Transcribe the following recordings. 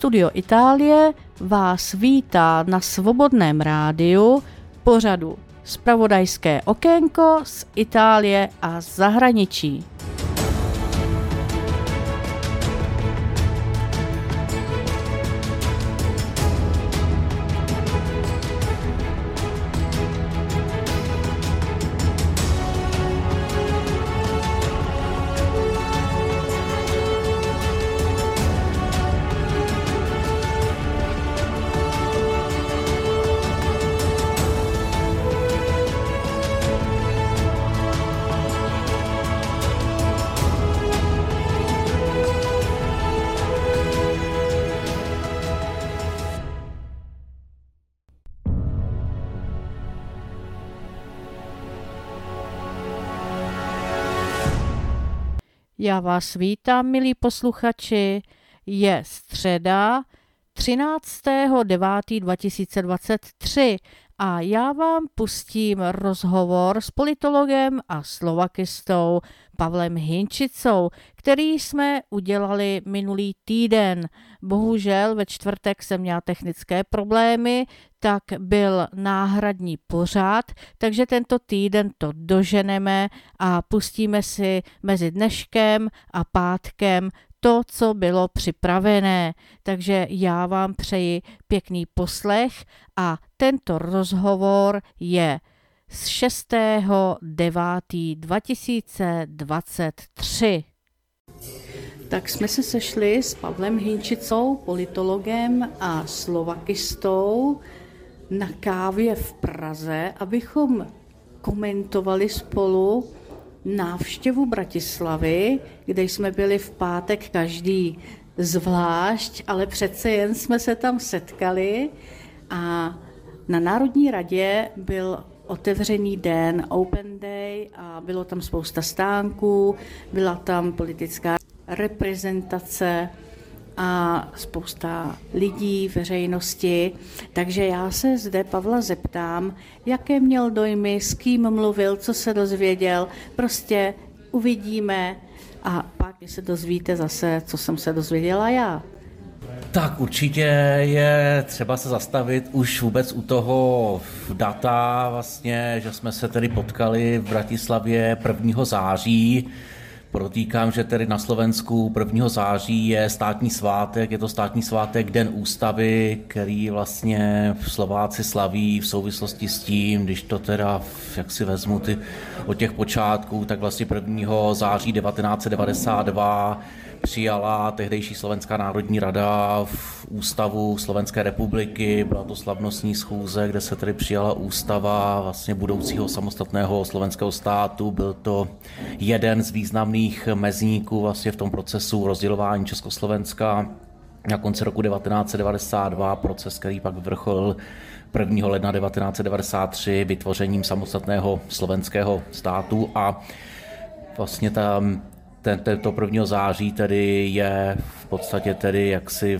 Studio Itálie vás vítá na Svobodném rádiu pořadu Zpravodajské okénko z Itálie a zahraničí. Já vás vítám, milí posluchači. Je středa 13.9.2023 a já vám pustím rozhovor s politologem a slovakistou Pavlem Hynčicou, který jsme udělali minulý týden. Bohužel ve čtvrtek jsem měla technické problémy, tak byl náhradní pořad, takže tento týden to doženeme a pustíme si mezi dneškem a pátkem to, co bylo připravené. Takže já vám přeji pěkný poslech a tento rozhovor je z 6.9.2023. Tak jsme se sešli s Pavlem Hynčicou, politologem a slovakistou na kávě v Praze, abychom komentovali spolu návštěvu Bratislavy, kde jsme byli v pátek každý zvlášť, ale přece jen jsme se tam setkali a na Národní radě byl otevřený den, Open Day, a bylo tam spousta stánků, byla tam politická reprezentace a spousta lidí, veřejnosti. Takže já se zde Pavla zeptám, jaké měl dojmy, s kým mluvil, co se dozvěděl. Prostě uvidíme a pak se dozvíte zase, co jsem se dozvěděla já. Tak určitě je třeba se zastavit už vůbec u toho data, vlastně, že jsme se tedy potkali v Bratislavě 1. září. Podotýkám, že tedy na Slovensku 1. září je státní svátek, je to státní svátek Den ústavy, který vlastně Slováci slaví v souvislosti s tím, když to teda, jak si vezmu od těch počátků, tak vlastně 1. září 1992 přijala tehdejší Slovenská národní rada v ústavu Slovenské republiky. Byla to slavnostní schůze, kde se tedy přijala ústava vlastně budoucího samostatného slovenského státu. Byl to jeden z významných mezníků vlastně v tom procesu rozdělování Československa na konci roku 1992, proces, který pak vrcholil 1. ledna 1993 vytvořením samostatného slovenského státu a vlastně tento 1. září tedy je v podstatě tedy jaksi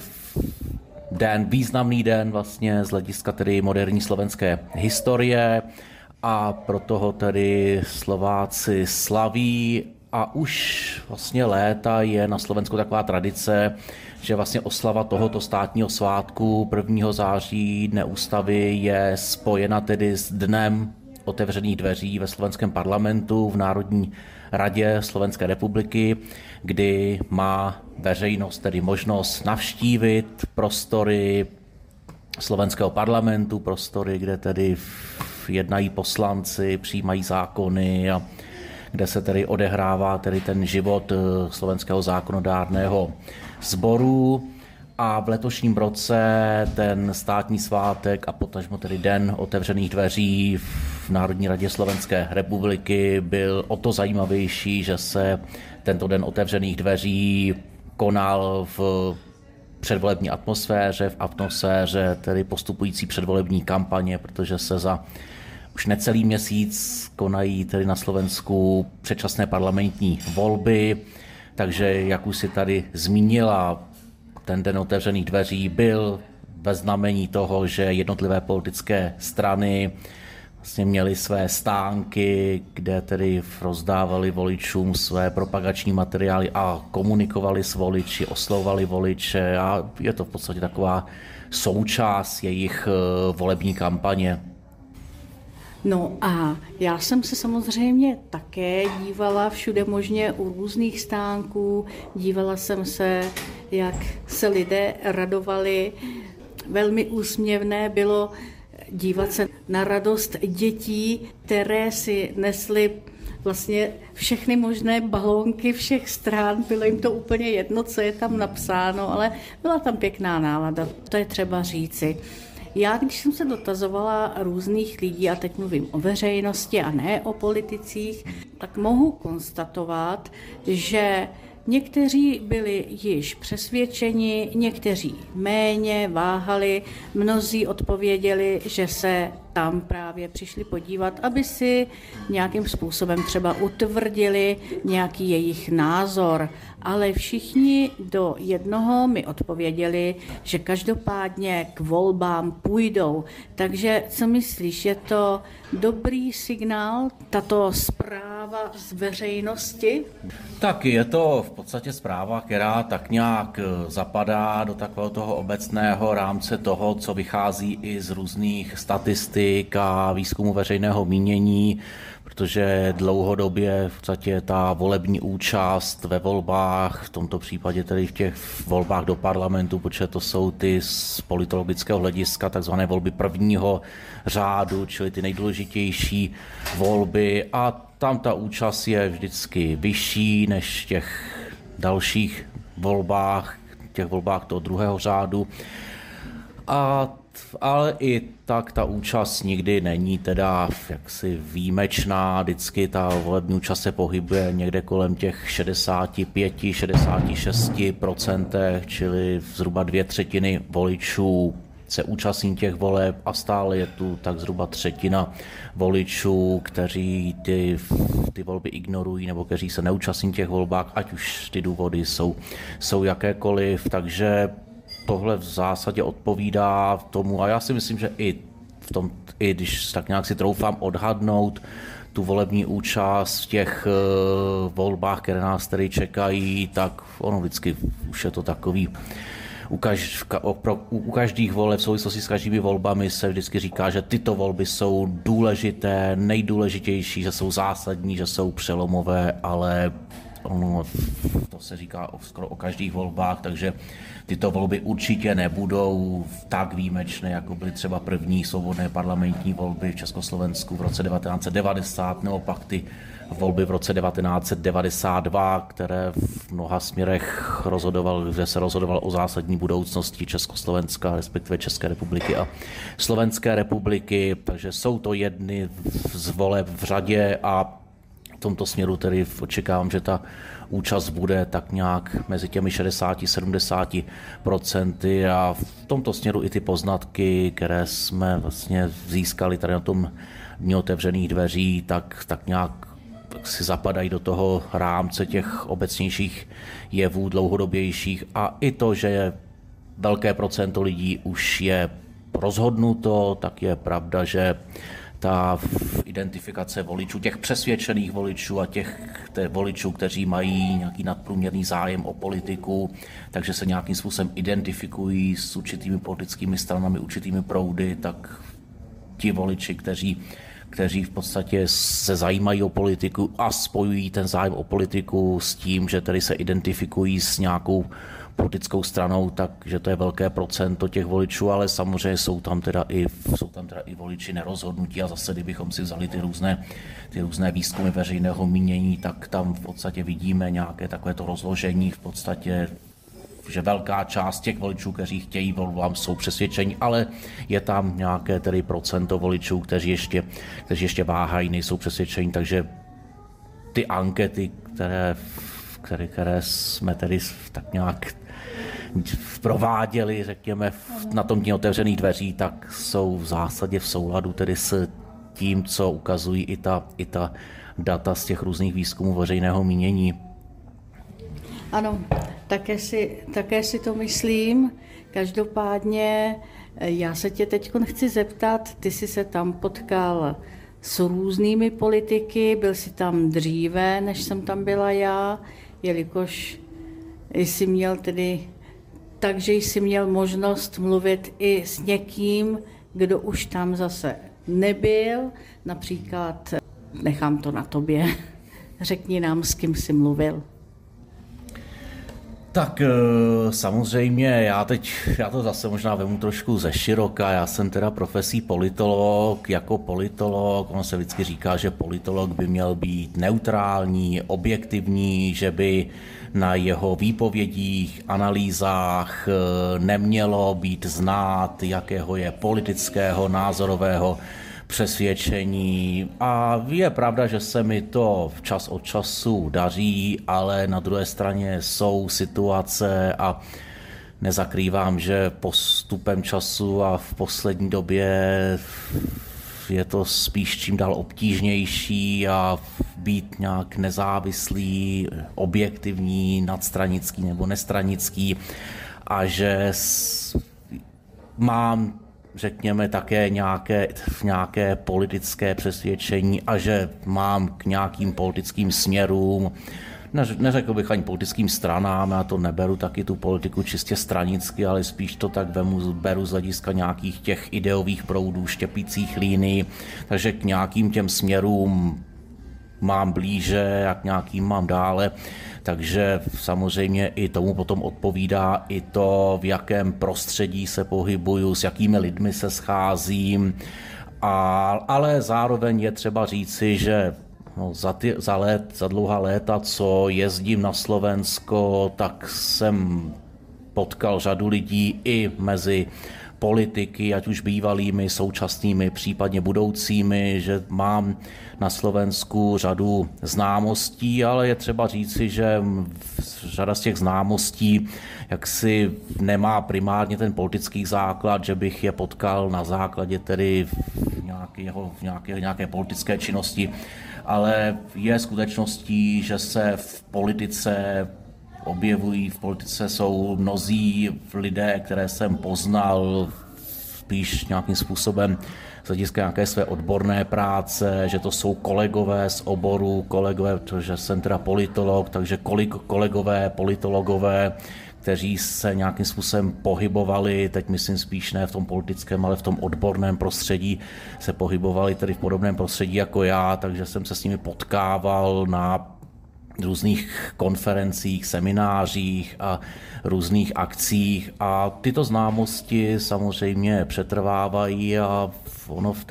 významný den vlastně z hlediska tedy moderní slovenské historie a proto ho tedy Slováci slaví a už vlastně léta je na Slovensku taková tradice, že vlastně oslava tohoto státního svátku 1. září Dne ústavy je spojena tedy s dnem otevřených dveří ve slovenském parlamentu v Národní radě Slovenské republiky, kdy má veřejnost tedy možnost navštívit prostory slovenského parlamentu, prostory, kde tedy jednají poslanci, přijímají zákony a kde se tedy odehrává tedy ten život slovenského zákonodárného sboru. A v letošním roce ten státní svátek a potažmo tedy Den otevřených dveří v Národní radě Slovenské republiky byl o to zajímavější, že se tento Den otevřených dveří konal v předvolební atmosféře, v atmosféře tedy postupující předvolební kampaně, protože se za už necelý měsíc konají tedy na Slovensku předčasné parlamentní volby, takže jak už si tady zmínila, ten Den otevřených dveří byl ve znamení toho, že jednotlivé politické strany vlastně měli své stánky, kde tedy rozdávali voličům své propagační materiály a komunikovali s voliči, oslovovali voliče a je to v podstatě taková součást jejich volební kampaně. No a já jsem se samozřejmě také dívala všude možně u různých stánků, dívala jsem se, jak se lidé radovali. Velmi úsměvné bylo dívat se na radost dětí, které si nesly vlastně všechny možné balónky všech stran. Bylo jim to úplně jedno, co je tam napsáno, ale byla tam pěkná nálada, to je třeba říci. Já, když jsem se dotazovala různých lidí, a teď mluvím o veřejnosti a ne o politicích, tak mohu konstatovat, že někteří byli již přesvědčeni, někteří méně váhali, mnozí odpověděli, že se tam právě přišli podívat, aby si nějakým způsobem třeba utvrdili nějaký jejich názor. Ale všichni do jednoho mi odpověděli, že každopádně k volbám půjdou. Takže co myslíš, je to dobrý signál, tato zpráva z veřejnosti? Tak je to v podstatě zpráva, která tak nějak zapadá do takového toho obecného rámce toho, co vychází i z různých statistik a výzkumu veřejného mínění, protože dlouhodobě v podstatě ta volební účast ve volbách, v tomto případě tedy v těch volbách do parlamentu, protože to jsou ty z politologického hlediska takzvané volby prvního řádu, čili ty nejdůležitější volby, a tam ta účast je vždycky vyšší než v těch dalších volbách, těch volbách toho druhého řádu. Ale i tak ta účast nikdy není teda jaksi výjimečná, vždycky ta volební účast se pohybuje někde kolem těch 65-66%, čili zhruba 2/3 voličů se účastní těch voleb a stále je tu tak zhruba 1/3 voličů, kteří ty volby ignorují nebo kteří se neúčastní těch volbách, ať už ty důvody jsou jakékoliv, takže tohle v zásadě odpovídá tomu a já si myslím, že i když tak nějak si troufám odhadnout tu volební účast v těch volbách, které nás tady čekají, tak ono vždycky už je to takový. U každých voleb v souvislosti s každými volbami se vždycky říká, že tyto volby jsou důležité, nejdůležitější, že jsou zásadní, že jsou přelomové, ale to se říká skoro o každých volbách, takže tyto volby určitě nebudou tak výjimečné, jako byly třeba první svobodné parlamentní volby v Československu v roce 1990, nebo pak ty volby v roce 1992, které v mnoha směrech kde se rozhodoval o zásadní budoucnosti Československa, respektive České republiky a Slovenské republiky, takže jsou to jedny z voleb v řadě a v tomto směru tedy očekávám, že ta účast bude tak nějak mezi těmi 60-70% a v tomto směru i ty poznatky, které jsme vlastně získali tady na tom dni otevřených dveří, tak nějak si zapadají do toho rámce těch obecnějších jevů, dlouhodobějších a i to, že je velké procento lidí už je rozhodnuto, tak je pravda, že ta identifikace voličů, těch přesvědčených voličů a těch voličů, kteří mají nějaký nadprůměrný zájem o politiku, takže se nějakým způsobem identifikují s určitými politickými stranami, určitými proudy, tak ti voliči, kteří v podstatě se zajímají o politiku a spojují ten zájem o politiku s tím, že tedy se identifikují s nějakou politickou stranou, takže to je velké procento těch voličů, ale samozřejmě jsou tam teda i voliči nerozhodnutí a zase, kdybychom si vzali ty různé výzkumy veřejného mínění, tak tam v podstatě vidíme nějaké takovéto rozložení v podstatě, že velká část těch voličů, kteří chtějí volbám, jsou přesvědčení, ale je tam nějaké tedy procento voličů, kteří ještě váhají, nejsou přesvědčení, takže ty ankety, které jsme tedy tak nějak prováděli, řekněme, na tom dni otevřených dveří, tak jsou v zásadě v souladu tedy s tím, co ukazují i ta data z těch různých výzkumů veřejného mínění. Ano, také si to myslím. Každopádně já se tě teď chci zeptat, ty jsi se tam potkal s různými politiky, byl si tam dříve, než jsem tam byla já, jelikož jsi měl tedy, takže jsi měl možnost mluvit i s někým, kdo už tam zase nebyl, například, nechám to na tobě, řekni nám, s kým jsi mluvil. Tak samozřejmě, já to zase možná vemu trošku ze široka, já jsem teda profesí politolog, jako politolog, ono se vždycky říká, že politolog by měl být neutrální, objektivní, že by na jeho výpovědích, analýzách nemělo být znát, jakého je politického, názorového přesvědčení a je pravda, že se mi to čas od času daří, ale na druhé straně jsou situace a nezakrývám, že postupem času a v poslední době je to spíš čím dál obtížnější a být nějak nezávislý, objektivní, nadstranický nebo nestranický a že mám řekněme také nějaké politické přesvědčení a že mám k nějakým politickým směrům, neřekl bych ani politickým stranám, já to neberu taky tu politiku čistě stranicky, ale spíš to tak beru z hlediska nějakých těch ideových proudů, štěpících línií, takže k nějakým těm směrům mám blíže a k nějakým mám dále. Takže samozřejmě i tomu potom odpovídá i to, v jakém prostředí se pohybuju, s jakými lidmi se scházím, ale zároveň je třeba říci, že za dlouhá léta, co jezdím na Slovensko, tak jsem potkal řadu lidí i mezi politiky, ať už bývalými, současnými, případně budoucími, že mám na Slovensku řadu známostí, ale je třeba říci, že řada z těch známostí jaksi nemá primárně ten politický základ, že bych je potkal na základě tedy nějaké politické činnosti, ale je skutečností, že se v politice objevují, v politice jsou mnozí lidé, které jsem poznal spíš nějakým způsobem z hlediska nějaké své odborné práce, že to jsou kolegové z oboru, protože jsem teda politolog, takže kolegové, politologové, kteří se nějakým způsobem pohybovali, teď myslím spíš ne v tom politickém, ale v tom odborném prostředí, se pohybovali tedy v podobném prostředí jako já, takže jsem se s nimi potkával na různých konferencích, seminářích a různých akcích a tyto známosti samozřejmě přetrvávají a ono v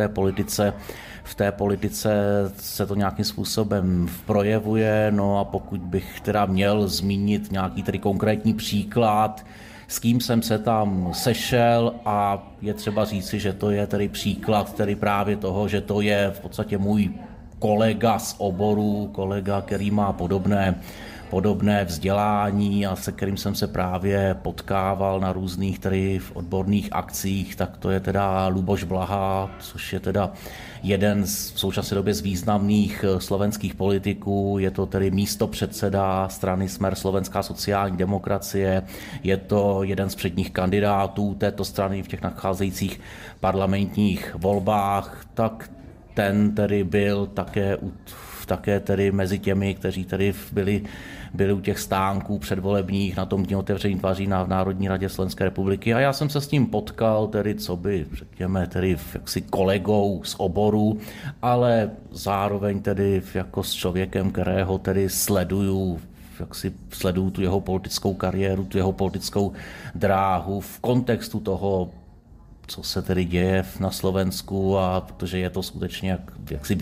té politice se to nějakým způsobem projevuje, no a pokud bych teda měl zmínit nějaký tedy konkrétní příklad, s kým jsem se tam sešel a je třeba říci, že to je tedy příklad tedy právě toho, že to je v podstatě můj kolega z oboru, kolega, který má podobné vzdělání a se kterým jsem se právě potkával na různých tedy v odborných akcích, tak to je teda Luboš Blaha, což je teda jeden v současné době z významných slovenských politiků, je to tedy místopředseda strany Smer Slovenská sociální demokracie, je to jeden z předních kandidátů této strany v těch nadcházejících parlamentních volbách, tak ten tedy byl také tedy mezi těmi, kteří tedy byli u těch stánků předvolebních na tom dní otevření tváří v Národní radě Slovenské republiky a já jsem se s ním potkal tedy, co by řekněme tedy jaksi kolegou z oboru, ale zároveň tedy jako s člověkem, kterého tedy sleduju tu jeho politickou kariéru, tu jeho politickou dráhu v kontextu toho, co se tedy děje na Slovensku a protože je to skutečně jaksi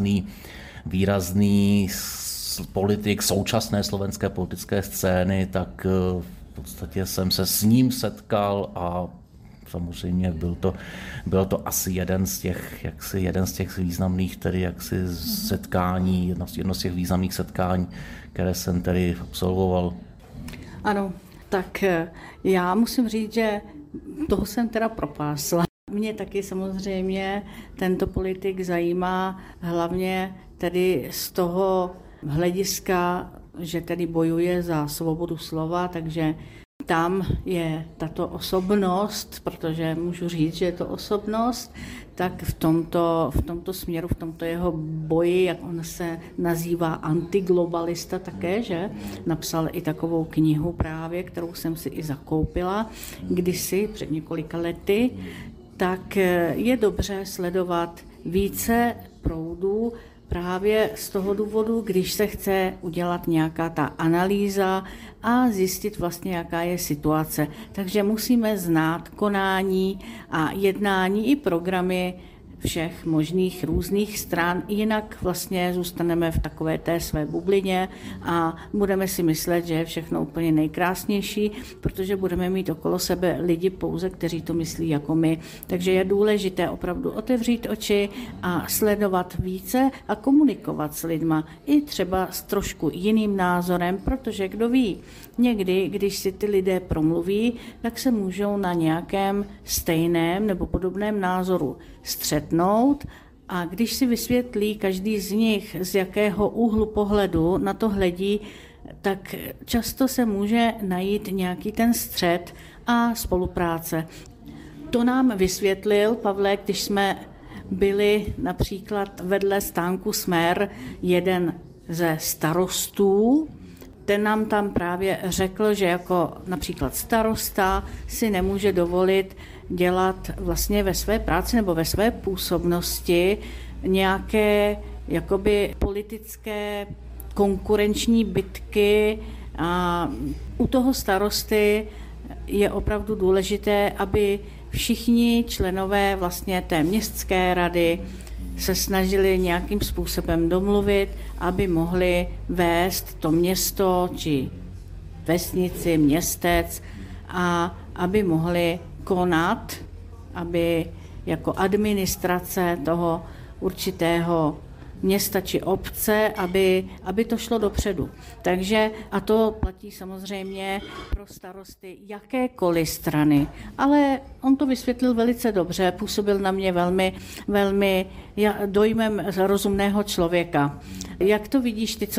výrazný politik současné slovenské politické scény, tak v podstatě jsem se s ním setkal a samozřejmě byl to asi jeden z těch významných tedy jaksi setkání, jedno z těch významných setkání, které jsem tedy absolvoval. Ano, tak já musím říct, že toho jsem teda propásla. Mě taky samozřejmě tento politik zajímá hlavně tedy z toho hlediska, že tedy bojuje za svobodu slova, takže tam je tato osobnost, protože můžu říct, že je to osobnost, tak v tomto směru, v tomto jeho boji, jak on se nazývá antiglobalista také, že napsal i takovou knihu právě, kterou jsem si i zakoupila kdysi před několika lety, tak je dobře sledovat více proudů právě z toho důvodu, když se chce udělat nějaká ta analýza a zjistit vlastně, jaká je situace. Takže musíme znát konání a jednání i programy všech možných různých stran, jinak vlastně zůstaneme v takové té své bublině a budeme si myslet, že je všechno úplně nejkrásnější, protože budeme mít okolo sebe lidi pouze, kteří to myslí jako my. Takže je důležité opravdu otevřít oči a sledovat více a komunikovat s lidma i třeba s trošku jiným názorem, protože kdo ví, někdy, když si ty lidé promluví, tak se můžou na nějakém stejném nebo podobném názoru střetnout a když si vysvětlí každý z nich, z jakého úhlu pohledu na to hledí, tak často se může najít nějaký ten střet a spolupráce. To nám vysvětlil, Pavle, když jsme byli například vedle stánku Smer jeden ze starostů. Ten nám tam právě řekl, že jako například starosta si nemůže dovolit dělat vlastně ve své práci nebo ve své působnosti nějaké jakoby politické konkurenční bitky a u toho starosty je opravdu důležité, aby všichni členové vlastně té městské rady se snažili nějakým způsobem domluvit, aby mohli vést to město či vesnici, městec a aby mohli konat, aby jako administrace toho určitého města či obce, aby to šlo dopředu. Takže a to platí samozřejmě pro starosty jakékoliv strany, ale on to vysvětlil velice dobře, působil na mě velmi dojmem rozumného člověka. Jak to vidíš ty,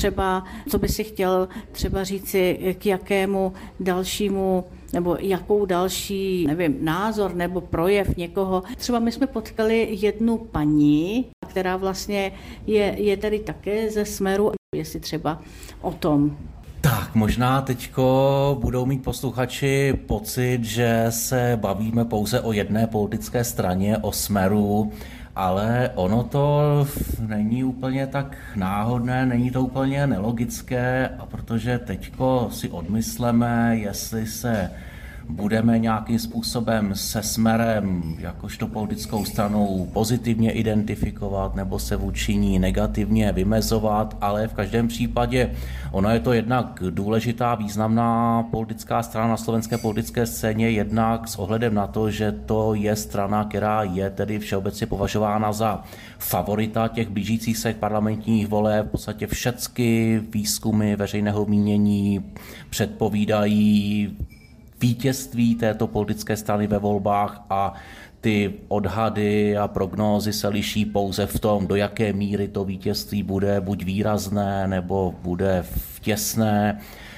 co by si chtěl třeba říci k jakému dalšímu nebo jakou další, názor nebo projev někoho. Třeba my jsme potkali jednu paní, která vlastně je tady také ze Smeru, jestli třeba o tom. Tak, možná teďko budou mít posluchači pocit, že se bavíme pouze o jedné politické straně, o Smeru, ale ono to není úplně tak náhodné, není to úplně nelogické, a protože teďko si odmysleme, jestli se budeme nějakým způsobem se Smerem jakožto politickou stranou pozitivně identifikovat nebo se vůči ní negativně vymezovat, ale v každém případě ono je to jednak důležitá, významná politická strana na slovenské politické scéně, jednak s ohledem na to, že to je strana, která je tedy všeobecně považována za favorita těch blížících se parlamentních voleb. V podstatě všechny výzkumy veřejného mínění předpovídají vítězství této politické strany ve volbách a ty odhady a prognózy se liší pouze v tom, do jaké míry to vítězství bude buď výrazné nebo bude těsné.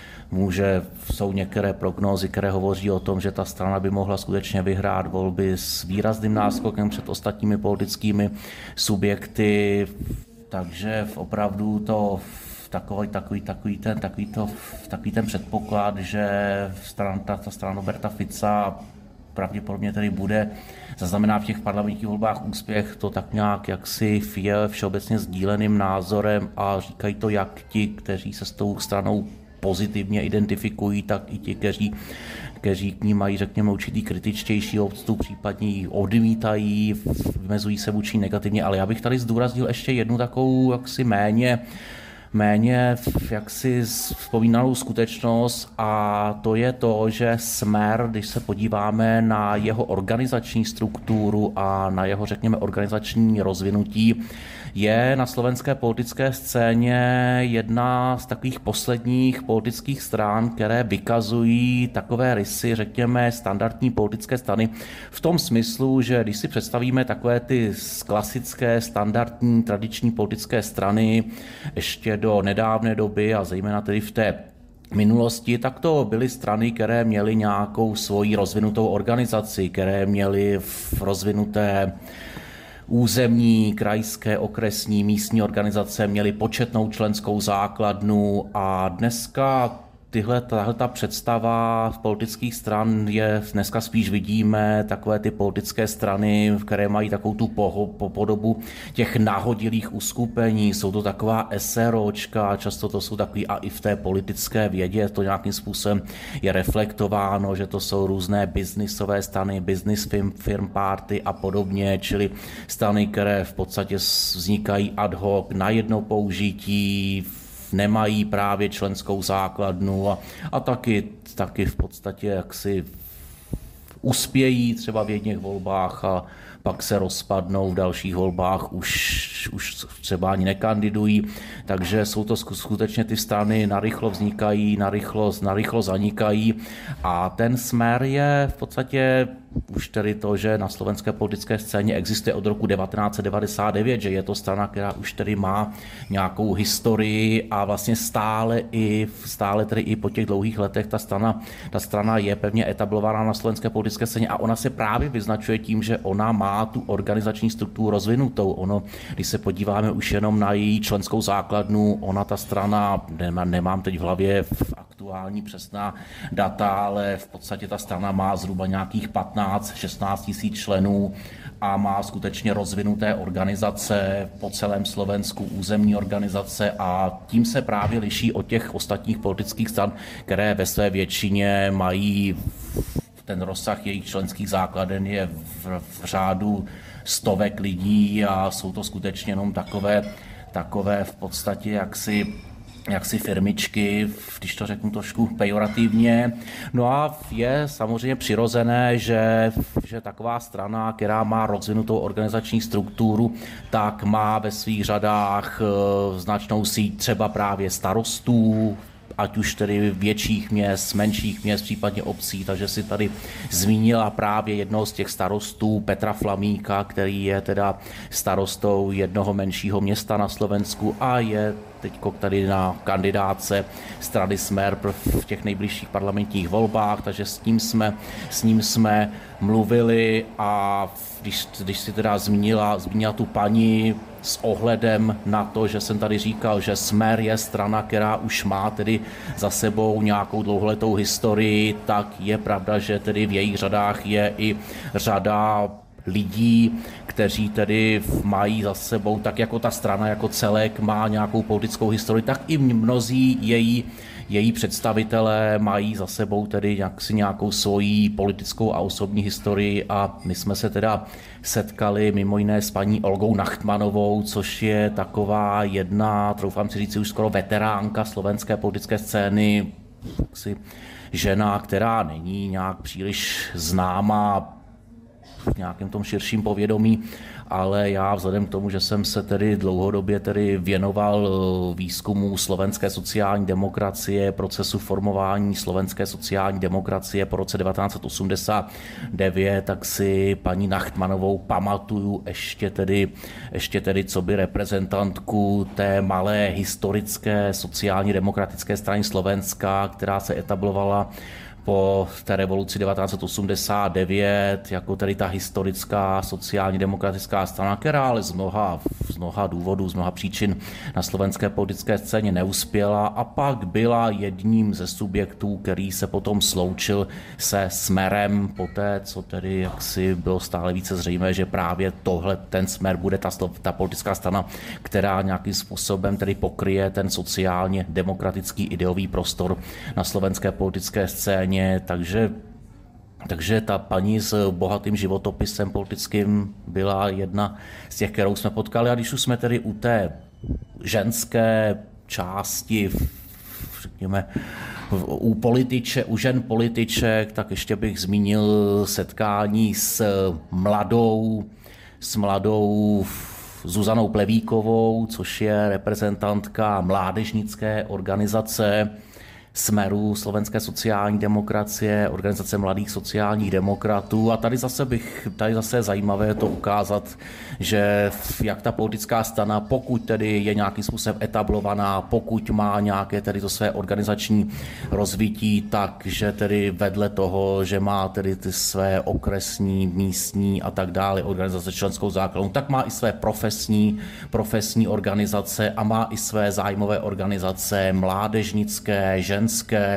Jsou některé prognózy, které hovoří o tom, že ta strana by mohla skutečně vyhrát volby s výrazným náskokem před ostatními politickými subjekty, takže opravdu to takový ten předpoklad, že ta strana Roberta Fica pravděpodobně tedy bude zaznamená v těch parlamentních volbách úspěch, to tak nějak jaksi je všeobecně sdíleným názorem a říkají to jak ti, kteří se s tou stranou pozitivně identifikují, tak i ti, kteří k ní mají, řekněme, určitý kritičtější odstup, případně ji odmítají, vymezují se vůči negativně, ale já bych tady zdůraznil ještě jednu takovou jaksi méně jaksi vzpomínanou skutečnost, a to je to, že Smer, když se podíváme na jeho organizační strukturu a na jeho, řekněme, organizační rozvinutí, je na slovenské politické scéně jedna z takových posledních politických stran, které vykazují takové rysy, řekněme, standardní politické strany v tom smyslu, že když si představíme takové ty klasické, standardní, tradiční politické strany ještě do nedávné doby a zejména tedy v té minulosti, tak to byly strany, které měly nějakou svoji rozvinutou organizaci, které měly rozvinuté územní, krajské, okresní, místní organizace, měly početnou členskou základnu a dneska tahleta představa politických stran je, dneska spíš vidíme takové ty politické strany, které mají takovou tu podobu těch nahodilých uskupení, jsou to taková SROčka, často to jsou takový, a i v té politické vědě to nějakým způsobem je reflektováno, že to jsou různé biznisové strany, business firm party a podobně, čili strany, které v podstatě vznikají ad hoc na jedno použití, nemají právě členskou základnu a taky v podstatě jaksi uspějí třeba v jedných volbách a pak se rozpadnou v dalších volbách, už třeba ani nekandidují, takže jsou to skutečně ty strany narychlo vznikají, narychlo zanikají a ten směr je v podstatě už tedy to, že na slovenské politické scéně existuje od roku 1999, že je to strana, která už tedy má nějakou historii a vlastně stále tedy i po těch dlouhých letech ta strana je pevně etablovaná na slovenské politické scéně a ona se právě vyznačuje tím, že ona má tu organizační strukturu rozvinutou. Když se podíváme už jenom na její členskou základnu, ta strana, nemám teď v hlavě aktuální přesná data, ale v podstatě ta strana má zhruba nějakých 15-16 tisíc členů a má skutečně rozvinuté organizace po celém Slovensku, územní organizace a tím se právě liší od těch ostatních politických stran, které ve své většině mají ten rozsah jejich členských základen je v řádu stovek lidí a jsou to skutečně jenom takové v podstatě jaksi firmičky, když to řeknu trošku pejorativně. No a je samozřejmě přirozené, že taková strana, která má rozvinutou organizační strukturu, tak má ve svých řadách značnou síť třeba právě starostů, ať už tedy větších měst, menších měst, případně obcí, takže si tady zmínila právě jednoho z těch starostů, Petra Flamíka, který je teda starostou jednoho menšího města na Slovensku a je teďko tady na kandidáce strany Smer v těch nejbližších parlamentních volbách, takže s ním jsme mluvili a když si teda zmínila tu paní s ohledem na to, že jsem tady říkal, že Smer je strana, která už má tedy za sebou nějakou dlouholetou historii, tak je pravda, že tedy v jejich řadách je i řada lidí, kteří tedy mají za sebou, tak jako ta strana jako celek má nějakou politickou historii, tak i mnozí její představitelé mají za sebou tedy nějakou svoji politickou a osobní historii a my jsme se teda setkali mimo jiné s paní Olgou Nachtmanovou, což je taková jedna, troufám si říct, už skoro veteránka slovenské politické scény, žena, která není nějak příliš známá v nějakém tom širším povědomí, ale já vzhledem k tomu, že jsem se tedy dlouhodobě věnoval výzkumu slovenské sociální demokracie, procesu formování slovenské sociální demokracie po roce 1989, tak si paní Nachtmanovou pamatuju ještě tedy coby reprezentantku té malé historické sociálně demokratické strany Slovenska, která se etablovala po té revoluci 1989, jako tady ta historická sociálně demokratická strana, která ale z mnoha důvodů, z mnoha příčin na slovenské politické scéně neuspěla a pak byla jedním ze subjektů, který se potom sloučil se Smerem, poté co tedy jaksi bylo stále více zřejmé, že právě ten Smer bude ta politická strana, která nějakým způsobem tedy pokryje ten sociálně demokratický ideový prostor na slovenské politické scéně. Takže ta paní s bohatým životopisem politickým byla jedna z těch, kterou jsme potkali. A když už jsme tedy u té ženské části, řekněme, u žen političek, tak ještě bych zmínil setkání s mladou Zuzanou Plevíkovou, což je reprezentantka mládežnické organizace Smeru, Slovenské sociální demokracie, Organizace mladých sociálních demokratů. A tady zase je zajímavé to ukázat, že jak ta politická strana, pokud tedy je nějakým způsobem etablovaná, pokud má nějaké tedy to své organizační rozvití, takže tedy vedle toho, že má tedy ty své okresní, místní a tak dále organizace členskou základnu, tak má i své profesní organizace a má i své zájmové organizace mládežnické, ženské.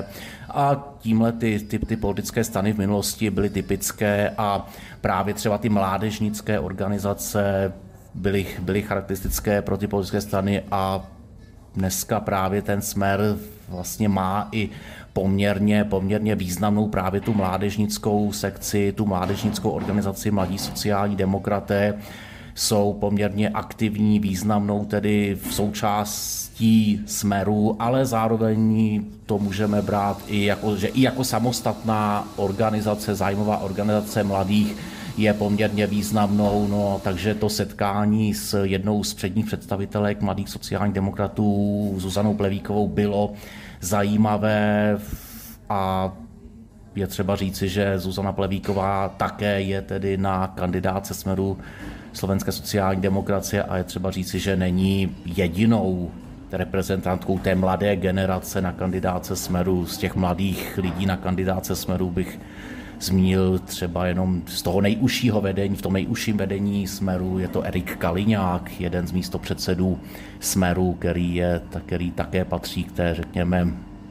A tímhle ty politické strany v minulosti byly typické a právě třeba ty mládežnické organizace byly charakteristické pro ty politické strany a dneska právě ten Smer vlastně má i poměrně významnou právě tu mládežnickou sekci, tu mládežnickou organizaci Mladí sociální demokraté, jsou poměrně aktivní, významnou tedy v součástí Smeru, ale zároveň to můžeme brát i jako samostatná organizace, zájmová organizace mladých je poměrně významnou, no, takže to setkání s jednou z předních představitelek Mladých sociálních demokratů, Zuzanou Plevíkovou, bylo zajímavé a je třeba říci, že Zuzana Plevíková také je tedy na kandidátce Smeru Slovenské sociální demokracie a je třeba říci, že není jedinou reprezentantkou té mladé generace na kandidátce Smeru. Z těch mladých lidí na kandidátce Smeru bych zmínil třeba jenom z toho nejužšího vedení, v tom nejužším vedení Smeru je to Erik Kaliňák, jeden z místopředsedů Smeru, který také patří k té, řekněme,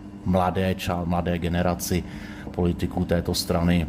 mladé generaci politiků této strany.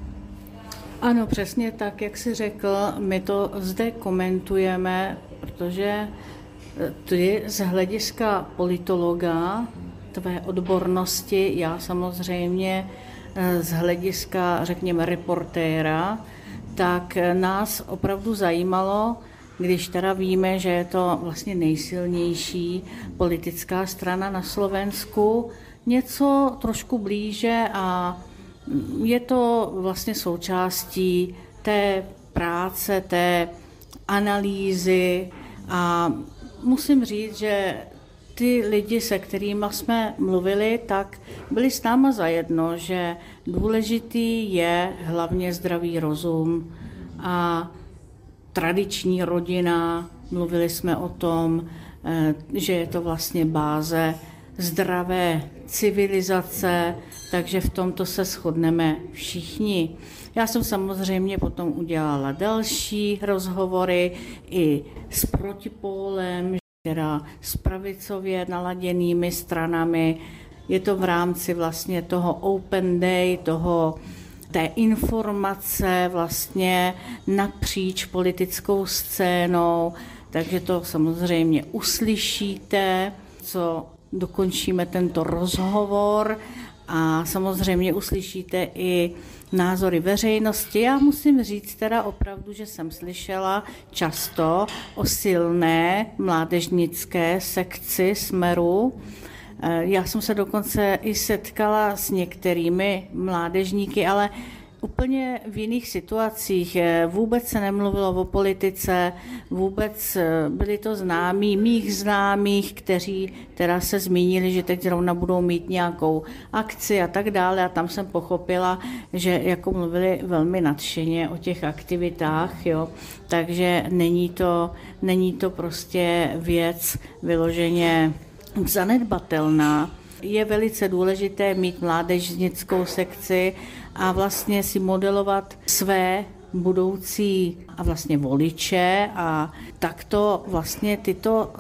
Ano, přesně tak, jak jsi řekl, my to zde komentujeme, protože ty z hlediska politologa, tvé odbornosti, já samozřejmě z hlediska, řekněme, reportéra, tak nás opravdu zajímalo, když teda víme, že je to vlastně nejsilnější politická strana na Slovensku, něco trošku blíže a je to vlastně součástí té práce, té analýzy a musím říct, že ty lidi, se kterými jsme mluvili, tak byli s náma zajedno, že důležitý je hlavně zdravý rozum a tradiční rodina. Mluvili jsme o tom, že je to vlastně báze zdravé civilizace, takže v tomto se shodneme všichni. Já jsem samozřejmě potom udělala další rozhovory i s protipólem, teda s pravicově naladěnými stranami. Je to v rámci vlastně toho Open Day, té informace vlastně napříč politickou scénou, takže to samozřejmě uslyšíte, co dokončíme tento rozhovor a samozřejmě uslyšíte i názory veřejnosti. Já musím říct teda opravdu, že jsem slyšela často o silné mládežnické sekci Smeru. Já jsem se dokonce i setkala s některými mládežníky, ale úplně v jiných situacích. Vůbec se nemluvilo o politice, vůbec byli to mých známých, kteří teda se zmínili, že teď zrovna budou mít nějakou akci a tak dále a tam jsem pochopila, že jako mluvili velmi nadšeně o těch aktivitách, jo. Takže není to prostě věc vyloženě zanedbatelná. Je velice důležité mít mládežnickou sekci a vlastně si modelovat své budoucí a vlastně voliče a takto vlastně tyto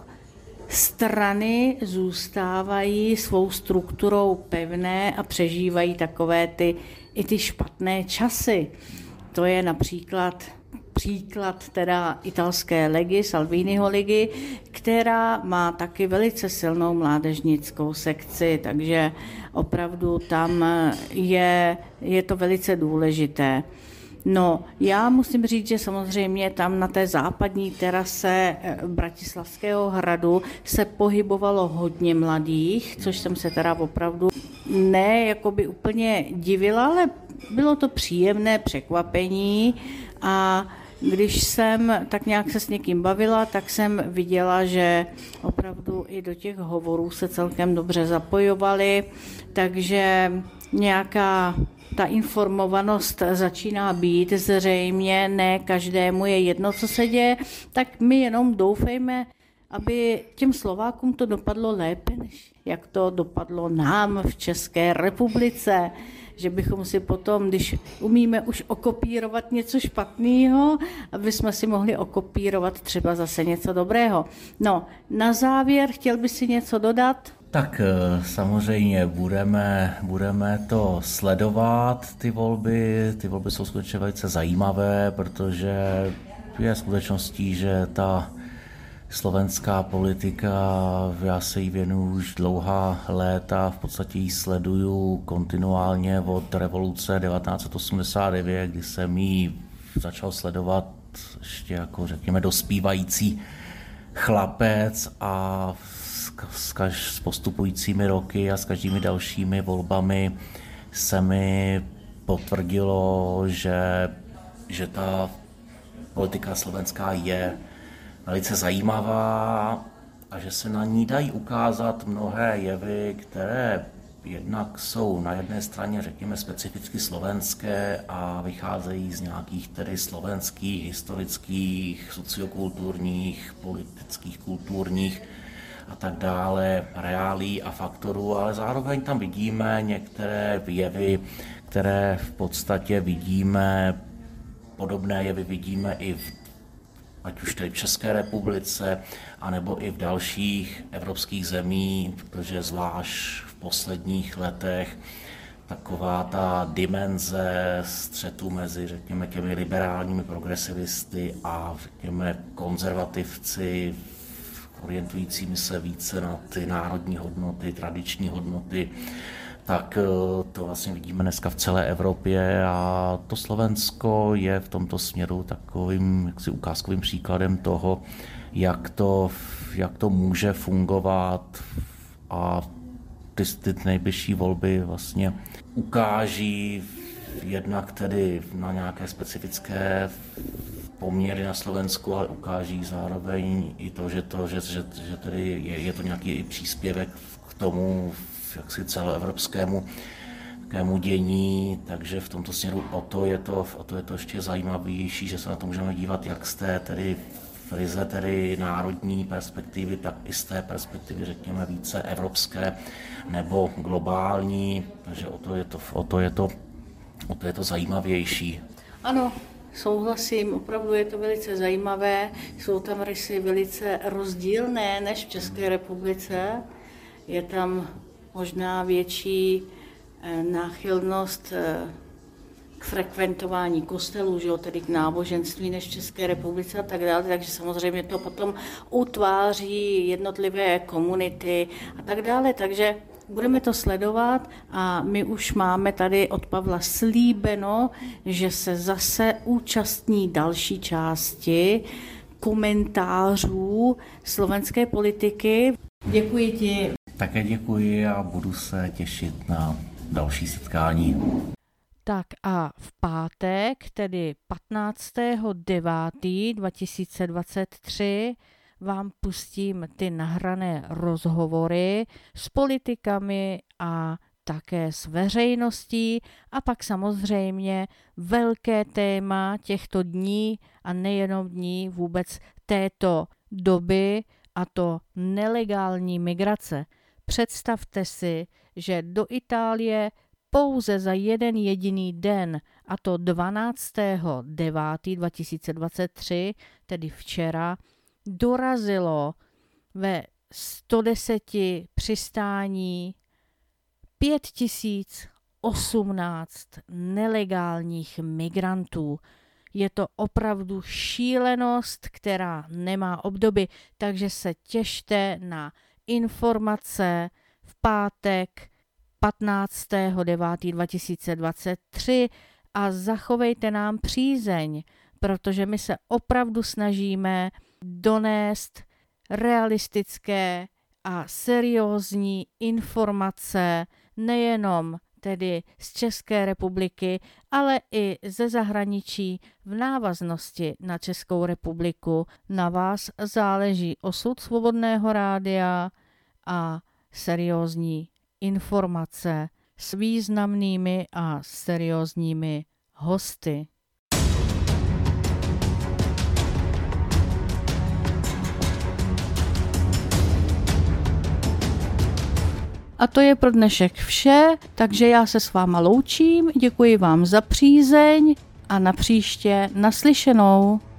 strany zůstávají svou strukturou pevné a přežívají takové ty špatné časy. To je například příklad teda italské ligy, Salviniho ligy, která má taky velice silnou mládežnickou sekci, takže opravdu tam je to velice důležité. No, já musím říct, že samozřejmě tam na té západní terase Bratislavského hradu se pohybovalo hodně mladých, což jsem se teda opravdu ne jakoby úplně divila, ale bylo to příjemné překvapení a Když jsem tak nějak se s někým bavila, tak jsem viděla, že opravdu i do těch hovorů se celkem dobře zapojovali, takže nějaká ta informovanost začíná být zřejmě, ne každému je jedno, co se děje, tak my jenom doufejme, aby těm Slovákům to dopadlo lépe, než jak to dopadlo nám v České republice, že bychom si potom, když umíme už okopírovat něco špatného, aby jsme si mohli okopírovat třeba zase něco dobrého. No, na závěr chtěl by si něco dodat? Tak samozřejmě budeme to sledovat, ty volby. Ty volby jsou skutečně velice zajímavé, protože je skutečností, že ta slovenská politika, já se jí věnuju už dlouhá léta, v podstatě ji sleduju kontinuálně od revoluce 1989, kdy jsem ji začal sledovat ještě jako řekněme dospívající chlapec a s postupujícími roky a s každými dalšími volbami se mi potvrdilo, že ta politika slovenská je velice zajímavá a že se na ní dají ukázat mnohé jevy, které jednak jsou na jedné straně, řekněme, specificky slovenské a vycházejí z nějakých tedy slovenských, historických, sociokulturních, politických, kulturních a tak dále, reálí a faktorů, ale zároveň tam vidíme některé jevy, které v podstatě vidíme, podobné jevy vidíme i ať už tady v České republice, anebo i v dalších evropských zemích, protože zvlášť v posledních letech taková ta dimenze střetu mezi, řekněme, těmi liberálními progresivisty a, řekněme, konzervativci, orientujícími se více na ty národní hodnoty, tradiční hodnoty, tak to vlastně vidíme dneska v celé Evropě a to Slovensko je v tomto směru takovým jaksi ukázkovým příkladem toho, jak to může fungovat a ty nejbližší volby vlastně ukáží jednak tedy na nějaké specifické poměry na Slovensku, ale ukáží zároveň i to, že tedy je to nějaký příspěvek k tomu jaksi celoevropskému dění, takže v tomto směru o to je to ještě zajímavější, že se na to můžeme dívat jak z té tedy ryze tedy národní perspektivy, tak i z té perspektivy, řekněme, více evropské nebo globální, takže o to je to zajímavější. Ano, souhlasím, opravdu je to velice zajímavé, jsou tam rysy velice rozdílné než v České republice, je tam možná větší náchylnost k frekventování kostelů, že jo, tedy k náboženství než v České republice a tak dále, takže samozřejmě to potom utváří jednotlivé komunity a tak dále, takže budeme to sledovat a my už máme tady od Pavla slíbeno, že se zase účastní další části komentářů slovenské politiky. Děkuji ti. Také děkuji a budu se těšit na další setkání. Tak a v pátek, tedy 15.9.2023, vám pustím ty nahrané rozhovory s politikami a také s veřejností a pak samozřejmě velké téma těchto dní a nejenom dní vůbec této doby a to nelegální migrace. Představte si, že do Itálie pouze za jeden jediný den, a to 12.9.2023, tedy včera, dorazilo ve 110 přistání 5018 nelegálních migrantů. Je to opravdu šílenost, která nemá obdoby, takže se těšte na informace v pátek 15.9.2023 a zachovejte nám přízeň, protože my se opravdu snažíme donést realistické a seriózní informace nejenom tedy z České republiky, ale i ze zahraničí v návaznosti na Českou republiku. Na vás záleží osud Svobodného rádia a seriózní informace s významnými a seriózními hosty. A to je pro dnešek vše, takže já se s váma loučím, děkuji vám za přízeň a napříště naslyšenou.